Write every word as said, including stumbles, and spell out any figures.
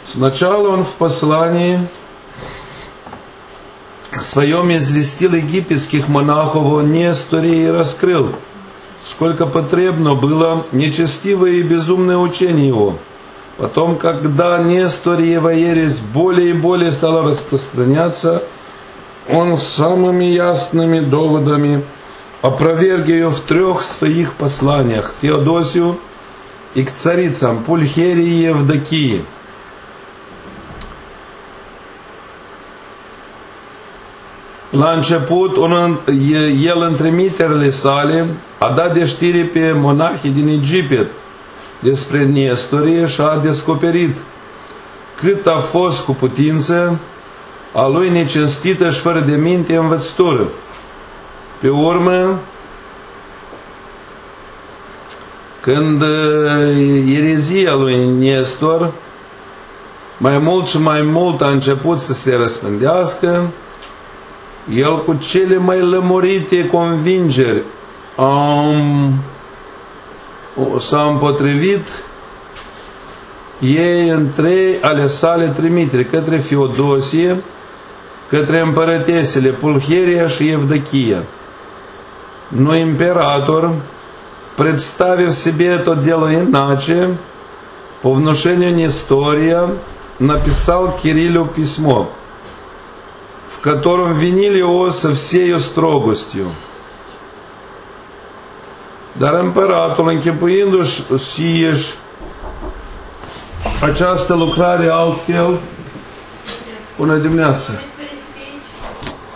Сначала он в послании своем известил египетских монахов о Несторе и раскрыл, сколько потребно было нечестивое и безумное учение его. Потом, когда Несториева ересь более и более стала распространяться, он самыми ясными доводами опроверг ее в трех своих посланиях: к Феодосию и к царицам Пульхерии и Евдокии. La început, el în trimiterile sale a dat de știre pe monahii din Egipt despre Nestorie și a descoperit cât a fost cu putință a lui necinstită și fără de minte învățătură. Pe urmă, când erezia lui Nestor mai mult și mai mult a început să se răspândească, el cu cele mai lămurite convingeri um, s-a împotrivit ei în trei ale sale trimiteri către Feodosie, către împărătesele Pulcheria și Евдокия. Но император, представив себе это дело иначе, по внушению Нестория написал Кириллу письмо, в котором винили его со всею строгостью. Dar împăratul, închipuindu-și sieși această lucrare altfel, bună dimineața!